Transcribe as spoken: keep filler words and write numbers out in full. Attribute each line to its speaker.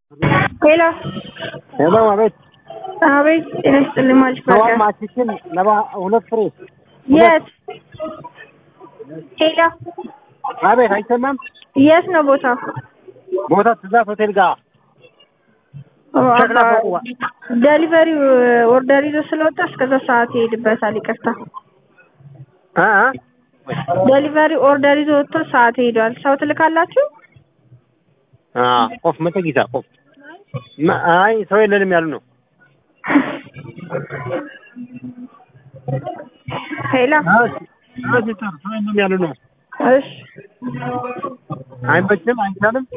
Speaker 1: ሄሎ
Speaker 2: ሄሎ አቤት
Speaker 1: አቤት ጤና ይስጥልኝ ማለት
Speaker 2: ነው
Speaker 1: ነው
Speaker 2: ማችክን ለባ ሁለት ፍሬ
Speaker 1: የት ሄሎ
Speaker 2: አቤት አይሰማም
Speaker 1: የት ነው ቦታው
Speaker 2: ቦታ ትዛፍ ሆቴል ጋር ሸክላ ፎቅ
Speaker 1: ዴሊቨሪ ኦርደር ይዞ ስለወጣ እስከዛ ሰዓት ይሄድበታል ይቅርታ
Speaker 2: አ አ
Speaker 1: ዴሊቨሪ ኦርደር ይዞ ወጥቶ ሰዓት ሄዷል ሰው ትልካላችሁ
Speaker 2: አ ቆፍ መጠጊታ ቆፍ አይ ሰው የለንም ያሉ ነው
Speaker 1: ሄሎ
Speaker 2: አዎ ሰው የለንም ያሉ ነው
Speaker 1: እሺ
Speaker 2: አይመችም አይቻልም